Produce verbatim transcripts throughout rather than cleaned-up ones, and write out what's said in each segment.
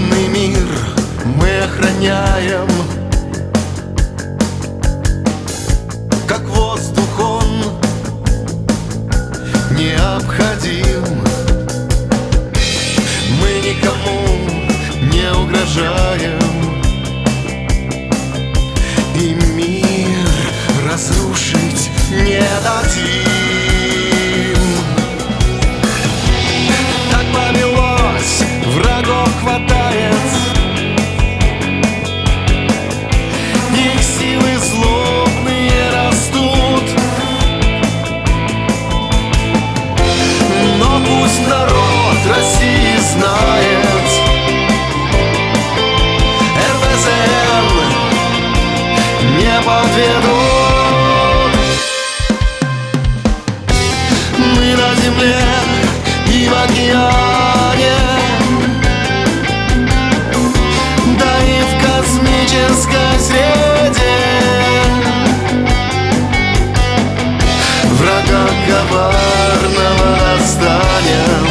Родный мир мы охраняем, как воздух он необходим. Мы никому не угрожаем, и мир разрушить не дадим. Так повелось, врагов хватает, их силы злобные растут. Но пусть народ России знает, эр бэ зэ эн не подведут. Мы на земле и в океане, да и в космической среде. Врага коварного достанем,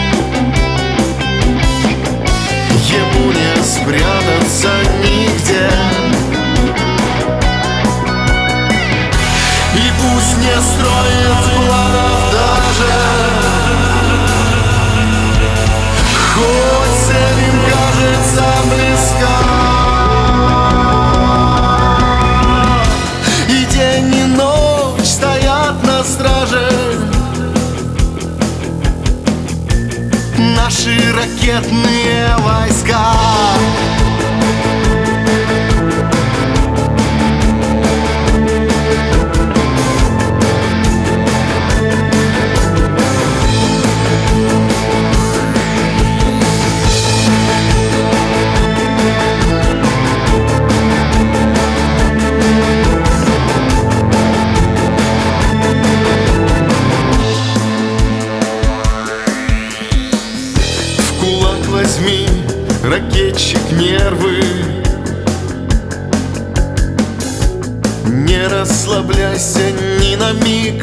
ему не спрятаться нигде. И пусть не строит планов даже, хоть цель им кажется близка. И день и ночь стоят на страже наши ракетные войска. Возьми, ракетчик, нервы, не расслабляйся ни на миг,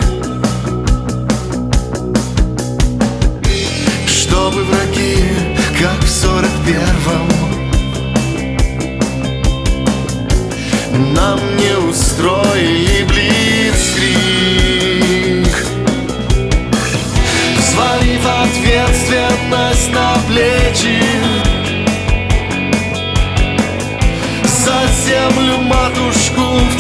чтобы враги, как в сорок первом, нам не устроили блицкриг, взвалив ответственность на плечи. За землю матушку в